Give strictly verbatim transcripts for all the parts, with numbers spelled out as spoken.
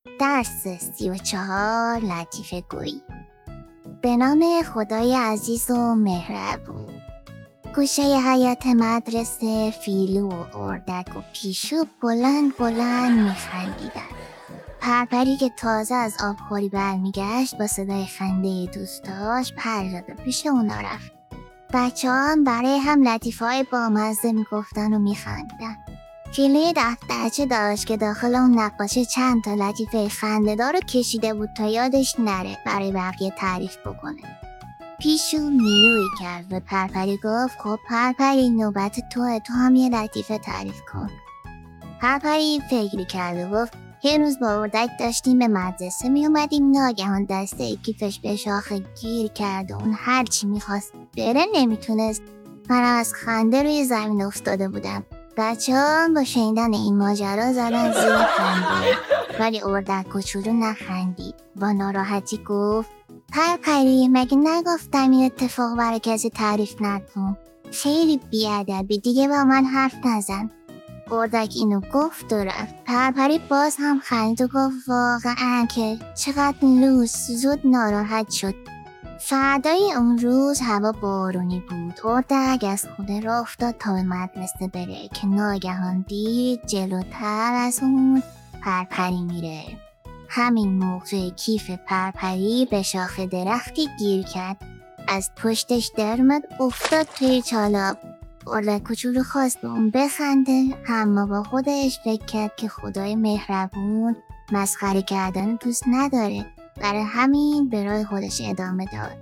درس سی و چهار لطیفه گویی. به نام خدای عزیز و مهربون. گوشه حیات مدرسه فیلو و اردک و پیشو بلند بلند میخندیدن. پرپری که تازه از آبخوری برمیگشت با صدای خنده دوستاش پر زد و پیش اونا رفت. بچه ها هم برای هم لطیفه های بامزه میگفتن و میخندیدن. فیلوی دفترچه داشت که داخل اون نقاشه چند تا لطیفه خنده‌دار رو کشیده بود تا یادش نره برای بقیه تعریف بکنه. پیشو نیروی کرد و پرپری گفت خب پرپری نوبت توه، تو هم یه لطیفه تعریف کن. پرپری فکری کرد و گفت یه روز با اردک داشتیم به مدرسه می اومدیم، ناگهان دسته کیفش به شاخه گیر کرد و اون هر چی میخواست بره نمیتونست. منم از خنده روی زمین افتاده بودم. بچه ها با شنیدن این ماجرا زدن زیر خنده، ولی اردک کوچولو نخندید. با ناراحتی گفت پرپری مگه نگفتم این اتفاق برای کسی تعریف نکن؟ خیلی بیادبی، دیگه با من حرف نزن. اردک اینو گفت و رفت. پرپری باز هم خندید و گفت واقعا که چقدر لوس. زود ناراحت شد. فردای اون روز هوا بارونی بود. اردک از خونه راه افتاد تا به مدرسه بره که ناگهان دید جلوتر از اون پرپری میره. همین موقع کیف پرپری به شاخ درختی گیر کرد. از پشتش در اومد افتاد توی چالاب. اردک کوچولو خواست به اون بخنده، اما با خودش فکر کرد که خدای مهربون مسخره کردن دوست نداره. برای همین به راه خودش ادامه داد.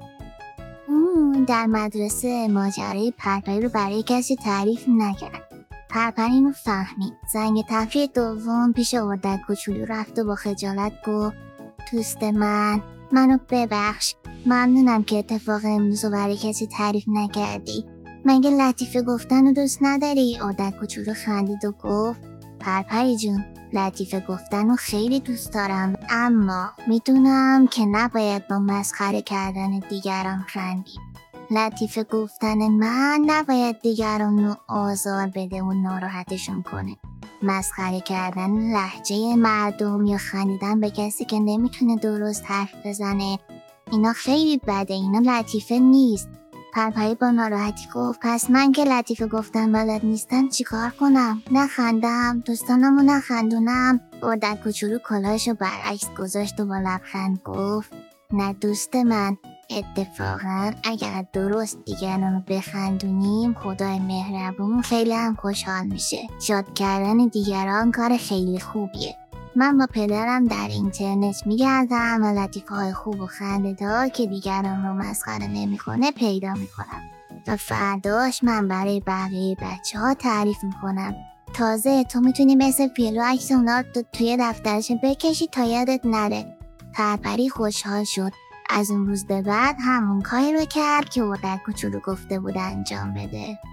اون در مدرسه ماجرای پرپری رو برای کسی تعریف نکرد. پرپری اینو فهمید. زنگ تفریح دوم پیش اردک کوچولو رفت و با خجالت گفت دوست من، منو ببخش. ممنونم که اتفاق امروز رو برای کسی تعریف نکردی. مگه لطیفه گفتن رو دوست نداری؟ اردک کوچولو خندید و گفت پرپری جون، لطیفه گفتن رو خیلی دوست دارم، اما میدونم که نباید با مسخره کردن دیگران خندید. لطیفه گفتن من نباید دیگران رو آزار بده و ناراحتشون کنه. مسخره کردن لهجه مردم یا خندیدن به کسی که نمیتونه درست حرف بزنه، اینا خیلی بده، اینا لطیفه نیست. پرپری با ناراحتی گفت پس من که لطیفه گفتن بلد نیستم چیکار کنم؟ نخندم؟ دوستانمو نخندونم؟ اردک کوچولو کلاهشو برعکس گذاشت و با لبخند گفت نه دوست من، اتفاقا اگر درست دیگران رو بخندونیم خدای مهربون خیلی هم خوشحال میشه. شاد کردن دیگران کار خیلی خوبیه. من با پدرم در اینترنت میگردم و لطیفه های خوب و خنده‌دار که دیگران رو مسخره نمیکنه پیدا میکنم و فرداش من برای بقیه بچه ها تعریف میکنم. تازه تو میتونی مثل فیلو عکس اونا رو توی دفترش بکشی تا یادت نره. پرپری خوشحال شد. از اون روز به بعد همون کاری رو کرد که اردک کوچولو گفته بود انجام بده.